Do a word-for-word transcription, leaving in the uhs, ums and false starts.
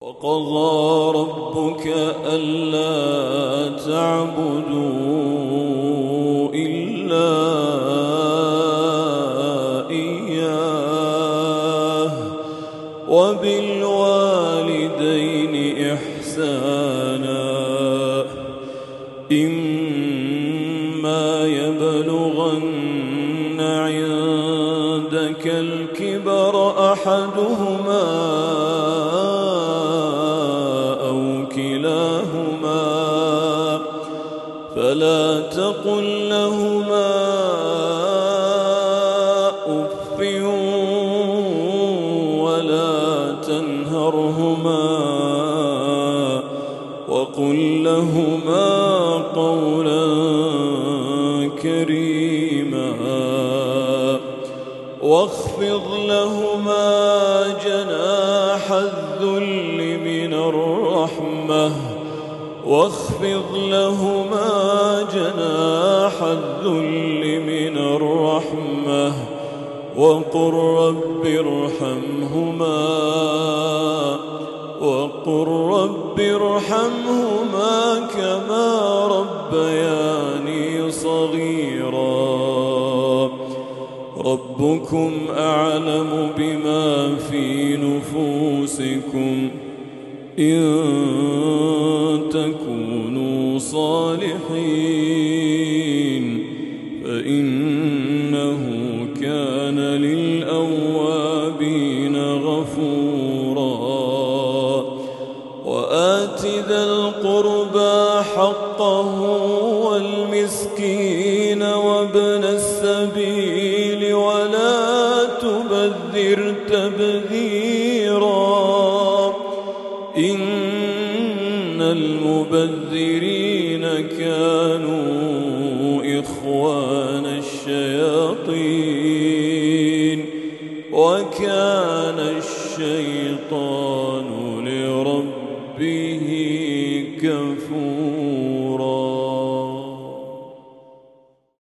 وقضى ربك ألا تعبدوا إلا إياه وبالوالدين إحسانا إما يبلغن عندك الكبر أحدهما فلا تقل لهما أف ولا تنهرهما وقل لهما قولا كريما واخفض لهما جناح الذل من الرحمة واخفض لهما جناح الذل من الرحمة وقل رب ارحمهما وقل رب ارحمهما كما ربياني صغيرا ربكم أعلم بما في نفوسكم إن تكونوا صالحين فإنه كان للأوابين غفورا وآت ذا القربى حقه والمسكين وابن السبيل ولا تبذر تبذيرا إن المبذرين كانوا إخوان الشياطين وكان الشيطان لربه كفورا.